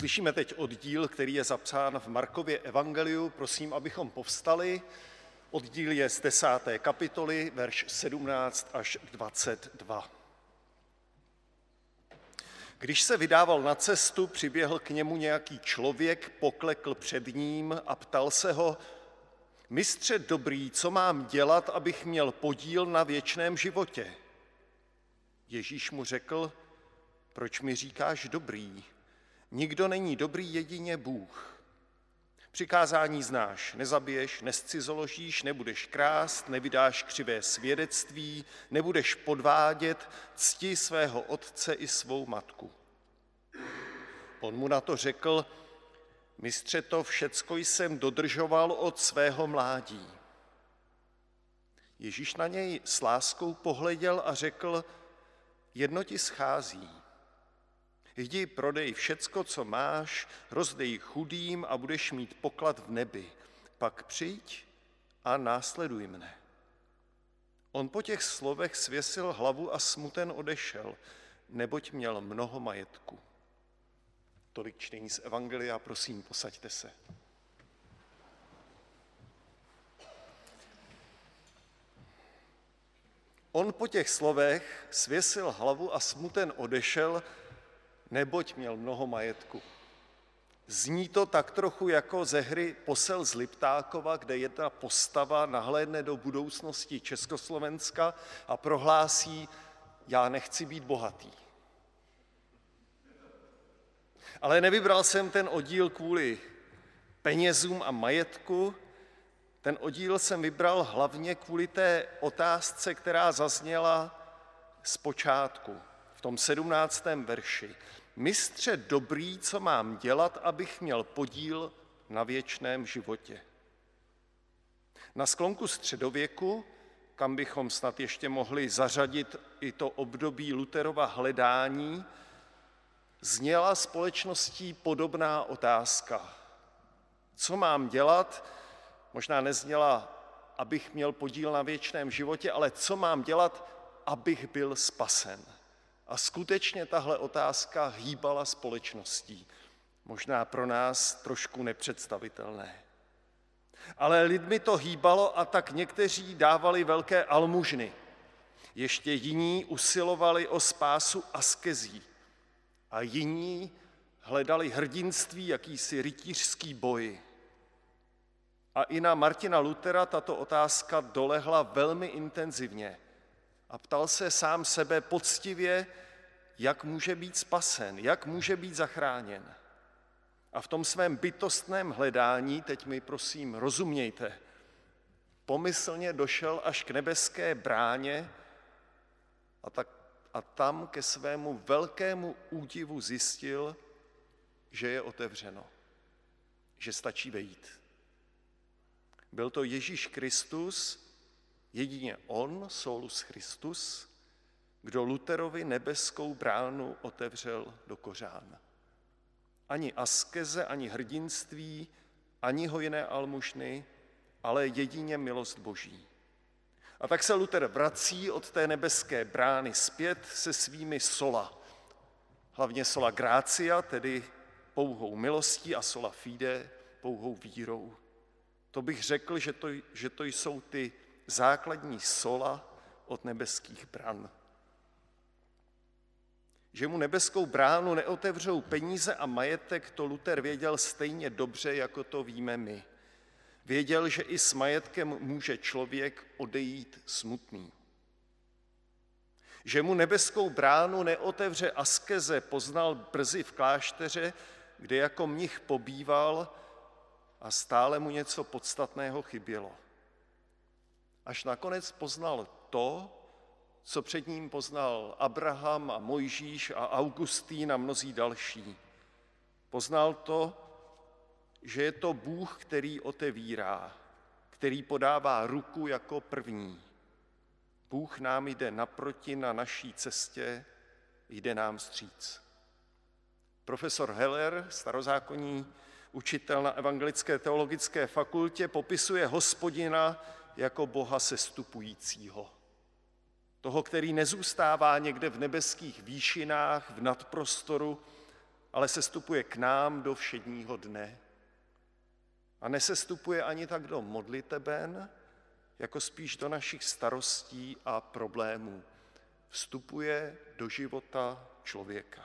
Uslyšíme teď oddíl, který je zapsán v Markově evangeliu. Prosím, abychom povstali. Oddíl je z 10. kapitoly, verš 17 až 22. Když se vydával na cestu, přiběhl k němu nějaký člověk, poklekl před ním a ptal se ho: Mistře dobrý, co mám dělat, abych měl podíl na věčném životě? Ježíš mu řekl: Proč mi říkáš dobrý? Nikdo není dobrý, jedině Bůh. Přikázání znáš: nezabiješ, nezcizoložíš, nebudeš krást, nevydáš křivé svědectví, nebudeš podvádět, cti svého otce i svou matku. On mu na to řekl: Mistře, to všecko jsem dodržoval od svého mládí. Ježíš na něj s láskou pohleděl a řekl: Jedno ti schází. Jdi, prodej všecko, co máš, rozdej chudým a budeš mít poklad v nebi. Pak přijď a následuj mne. On po těch slovech svěsil hlavu a smuten odešel, neboť měl mnoho majetku. Tolik čtení z evangelia, prosím, posaďte se. On po těch slovech svěsil hlavu a smuten odešel, neboť měl mnoho majetku. Zní to tak trochu jako ze hry Posel z Liptákova, kde jedna postava nahlédne do budoucnosti Československa a prohlásí: Já nechci být bohatý. Ale nevybral jsem ten oddíl kvůli penězům a majetku, ten oddíl jsem vybral hlavně kvůli té otázce, která zazněla zpočátku, v tom 17. verši. Mistře dobrý, co mám dělat, abych měl podíl na věčném životě? Na sklonku středověku, kam bychom snad ještě mohli zařadit i to období Lutherova hledání, zněla společností podobná otázka. Co mám dělat? Možná nezněla, abych měl podíl na věčném životě, ale co mám dělat, abych byl spasen? A skutečně tahle otázka hýbala společností. Možná pro nás trošku nepředstavitelné. Ale lidmi to hýbalo a tak někteří dávali velké almužny. Ještě jiní usilovali o spásu askezí. A jiní hledali hrdinství, jakýsi rytířský boj. A i na Martina Luthera tato otázka dolehla velmi intenzivně. A ptal se sám sebe poctivě, jak může být spasen, jak může být zachráněn. A v tom svém bytostném hledání, teď mi prosím rozumějte, pomyslně došel až k nebeské bráně a tam ke svému velkému údivu zjistil, že je otevřeno, že stačí vejít. Byl to Ježíš Kristus, jedině on, solus Christus, kdo Lutherovi nebeskou bránu otevřel do kořán. Ani askeze, ani hrdinství, ani hojné almužny, ale jedině milost Boží. A tak se Luther vrací od té nebeské brány zpět se svými sola. Hlavně sola gratia, tedy pouhou milostí, a sola fide, pouhou vírou. To bych řekl, že to jsou ty základní sola od nebeských bran. Že mu nebeskou bránu neotevřou peníze a majetek, to Luther věděl stejně dobře, jako to víme my. Věděl, že i s majetkem může člověk odejít smutný. Že mu nebeskou bránu neotevře askeze, poznal brzy v klášteře, kde jako mnich pobýval a stále mu něco podstatného chybělo. Až nakonec poznal to, co před ním poznal Abraham a Mojžíš a Augustín a mnozí další. Poznal to, že je to Bůh, který otevírá, který podává ruku jako první. Bůh nám jde naproti na naší cestě, jde nám vstříc. Profesor Heller, starozákonní učitel na Evangelické teologické fakultě, popisuje Hospodina jako Boha sestupujícího. Toho, který nezůstává někde v nebeských výšinách, v nadprostoru, ale sestupuje k nám do všedního dne. A nesestupuje ani tak do modliteben, jako spíš do našich starostí a problémů. Vstupuje do života člověka.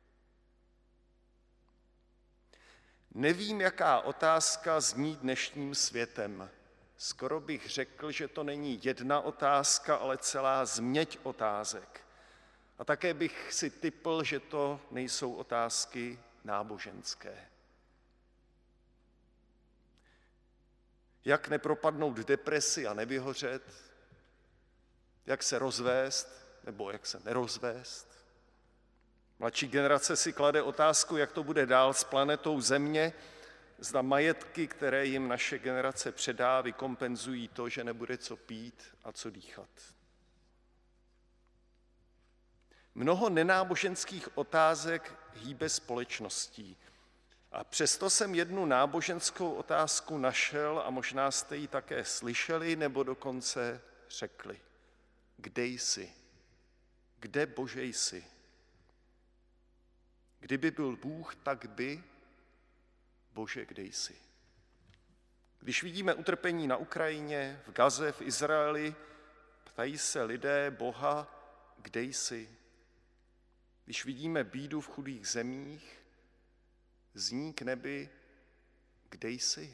Nevím, jaká otázka zní dnešním světem. Skoro bych řekl, že to není jedna otázka, ale celá změť otázek. A také bych si tipl, že to nejsou otázky náboženské. Jak nepropadnout depresi a nevyhořet, jak se rozvést nebo jak se nerozvést. Mladší generace si klade otázku, jak to bude dál s planetou Země, zda majetky, které jim naše generace předá, vykompenzují to, že nebude co pít a co dýchat. Mnoho nenáboženských otázek hýbe společností. A přesto jsem jednu náboženskou otázku našel a možná jste ji také slyšeli nebo dokonce řekli. Kde jsi? Kde, Bože, jsi? Kdyby byl Bůh, tak by, Bože, kde jsi? Když vidíme utrpení na Ukrajině, v Gaze, v Izraeli, ptají se lidé Boha, kde jsi? Když vidíme bídu v chudých zemích, zní k nebi, kde jsi?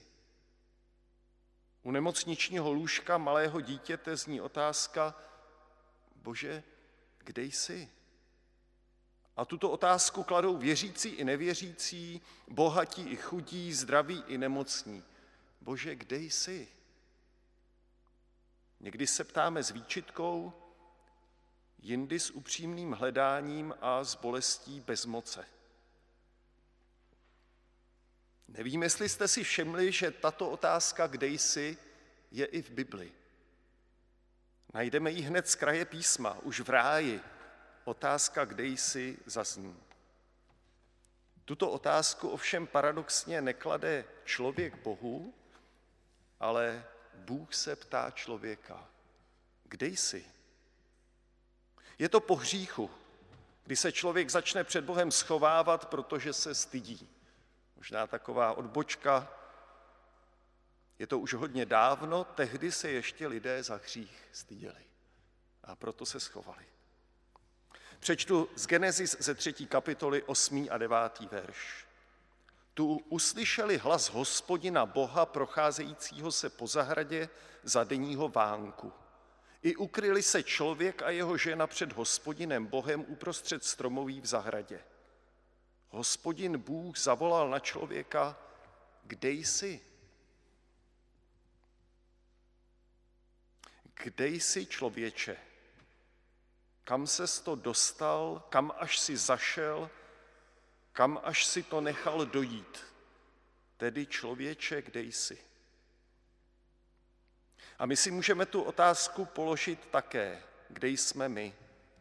U nemocničního lůžka malého dítěte zní otázka, Bože, kde jsi? A tuto otázku kladou věřící i nevěřící, bohatí i chudí, zdraví i nemocní. Bože, kde jsi? Někdy se ptáme s výčitkou, jindy s upřímným hledáním a s bolestí bezmoce. Nevím, jestli jste si všimli, že tato otázka, kde jsi, je i v Bibli. Najdeme ji hned z kraje písma, už v ráji. Otázka, kde jsi, zazní. Tuto otázku ovšem paradoxně neklade člověk Bohu, ale Bůh se ptá člověka. Kde jsi? Je to po hříchu, kdy se člověk začne před Bohem schovávat, protože se stydí. Možná taková odbočka. Je to už hodně dávno, tehdy se ještě lidé za hřích styděli. A proto se schovali. Přečtu z Genesis ze 3. kapitoly 8. a 9. verš. Tu uslyšeli hlas Hospodina Boha procházejícího se po zahradě za denního vánku. I ukryli se člověk a jeho žena před Hospodinem Bohem uprostřed stromoví v zahradě. Hospodin Bůh zavolal na člověka, kde jsi? Kde jsi, člověče? Kam ses to dostal, kam až si zašel, kam až si to nechal dojít? Tedy člověče, kde jsi? A my si můžeme tu otázku položit také, kde jsme my?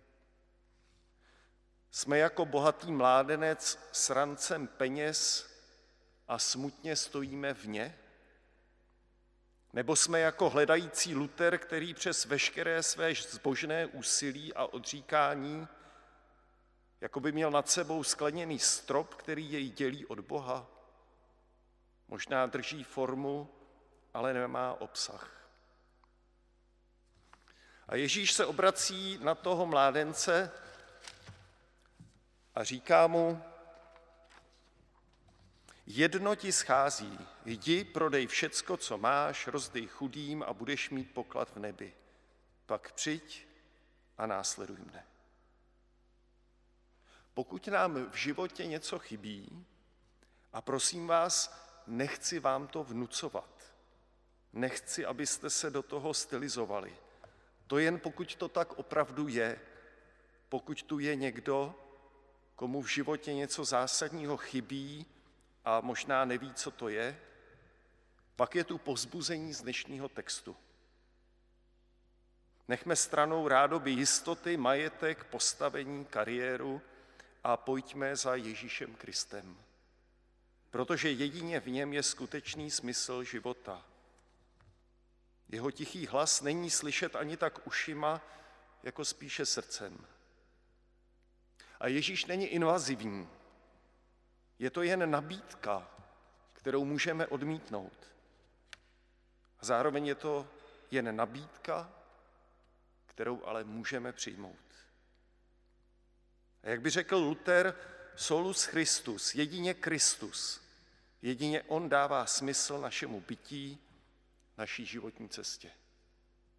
Jsme jako bohatý mládenec s rancem peněz a smutně stojíme vně? Nebo jsme jako hledající Luther, který přes veškeré své zbožné úsilí a odříkání jako by měl nad sebou skleněný strop, který jej dělí od Boha? Možná drží formu, ale nemá obsah. A Ježíš se obrací na toho mládence a říká mu, jedno ti schází, jdi, prodej všecko, co máš, rozdej chudým a budeš mít poklad v nebi. Pak přijď a následuj mne. Pokud nám v životě něco chybí, a prosím vás, nechci vám to vnucovat, nechci, abyste se do toho stylizovali, to jen pokud to tak opravdu je, pokud tu je někdo, komu v životě něco zásadního chybí a možná neví, co to je, pak je tu povzbuzení z dnešního textu. Nechme stranou rádoby jistoty, majetek, postavení, kariéru a pojďme za Ježíšem Kristem. Protože jedině v něm je skutečný smysl života. Jeho tichý hlas není slyšet ani tak ušima, jako spíše srdcem. A Ježíš není invazivní. Je to jen nabídka, kterou můžeme odmítnout. A zároveň je to jen nabídka, kterou ale můžeme přijmout. A jak by řekl Luther, solus Christus, jedině Kristus, jedině on dává smysl našemu bytí, naší životní cestě.